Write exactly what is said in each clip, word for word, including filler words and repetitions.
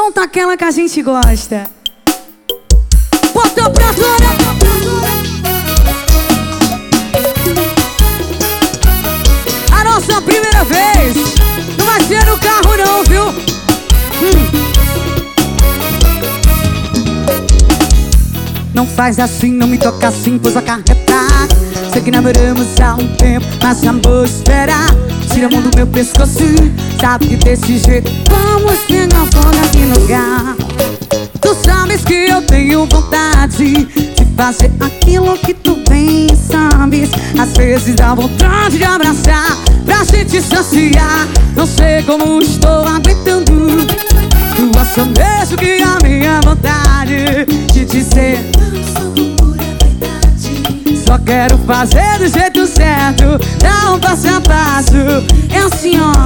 Solta aquela que a gente gosta. Bota pra fora. A nossa primeira vez não vai ser no carro não, viu? Hum. Não faz assim, não me toca assim, pois acarretar. Sei que namoramos há um tempo, mas amor esperar. Tira a mão do meu pescoço, sabe que desse jeito vamos pegar fogo aqui no lugar. Tu sabes que eu tenho vontade de fazer aquilo que tu bem sabes. Às vezes dá vontade de abraçar pra gente saciar. Não sei como estou aguentando. Tu acha mesmo que a minha vontade de dizer só quero fazer do jeito certo, dar um passo a passo. É assim, ó.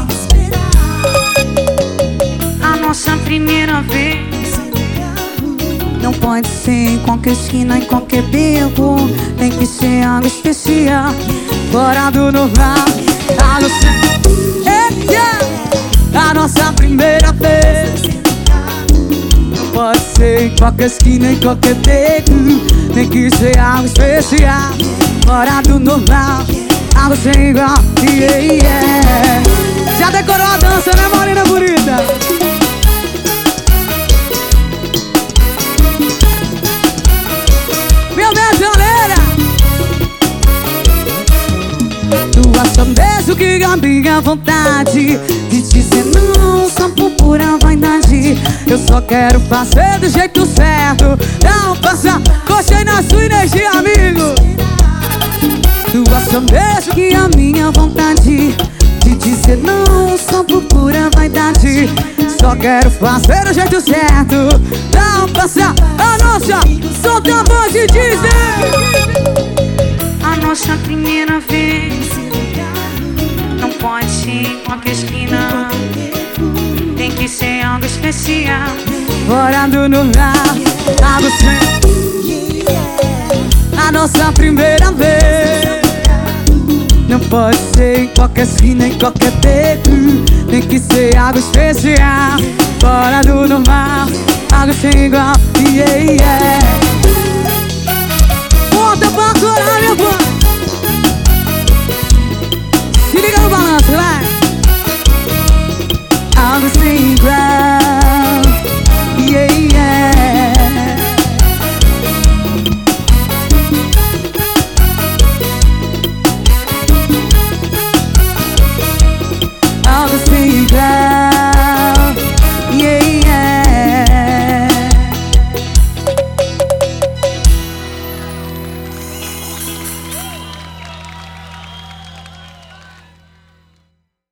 A nossa primeira vez não pode ser em qualquer esquina, em qualquer beco. Tem que ser algo especial, fora do normal. A nossa, a nossa primeira vez não pode ser em qualquer esquina, em qualquer beco. Tem que ser algo especial, fora do normal. Algo sem igual, yeah, yeah. Já decorou a dança, né, Marina bonita? Meu metaleira, tu acha mesmo que a minha vontade de dizer não só por pura vaidade? Eu só quero fazer do jeito certo, não passar. Gostei na sua energia, amigo. Tu acha mesmo que a minha vontade de dizer não só por pura vaidade? Só quero fazer do jeito certo, não passar. A nossa, solta a voz e diz: a nossa primeira vez não pode ser em qualquer esquina. Tem que ser algo especial, fora do normal. A você, a nossa primeira vez não pode ser em qualquer esquina, em qualquer beco. Tem que ser algo especial, fora do normal. Algo sem igual,